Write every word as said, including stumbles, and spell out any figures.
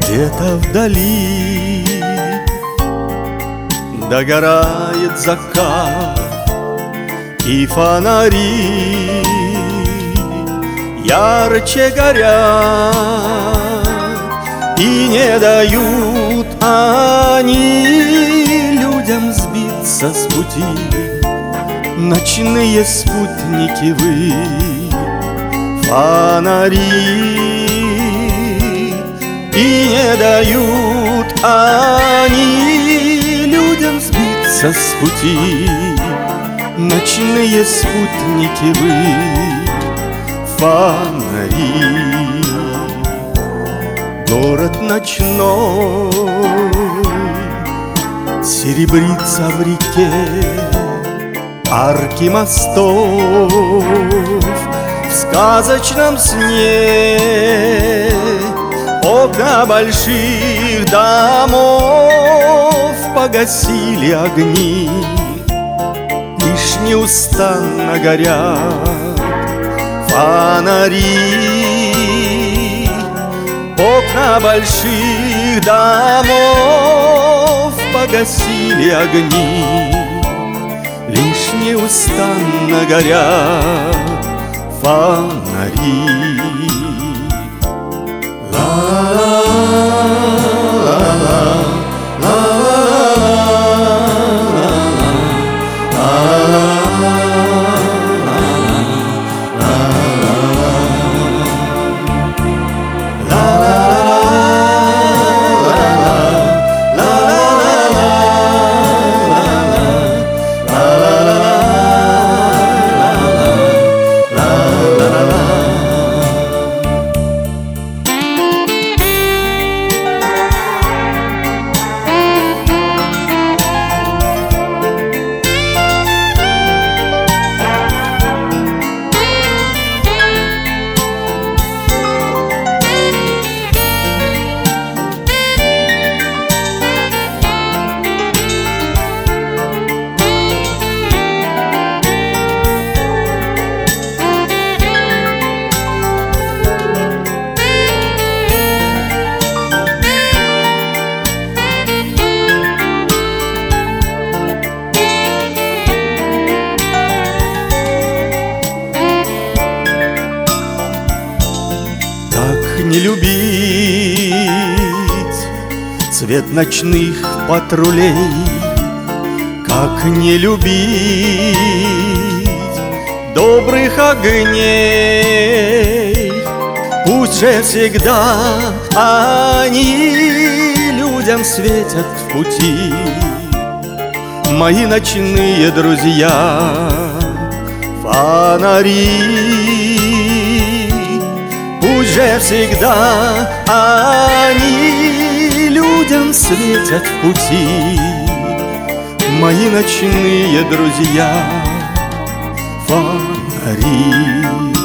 Где-то вдали догорает закат, и фонари ярче горят, и не дают они людям сбиться с пути. Ночные спутники вы, фонари, и не дают они людям сбиться с пути. Ночные спутники вы, фонари. Город ночной серебрится в реке, арки мостов в сказочном сне, окна больших домов погасили огни, лишь неустанно горят фонари. Окна больших домов погасили огни, лишь неустанно горят фонари. Не любить цвет ночных патрулей, как не любить добрых огней. Пусть же всегда они людям светят в пути, мои ночные друзья, фонари. Пусть же всегда они людям светят в пути, мои ночные друзья, фонари.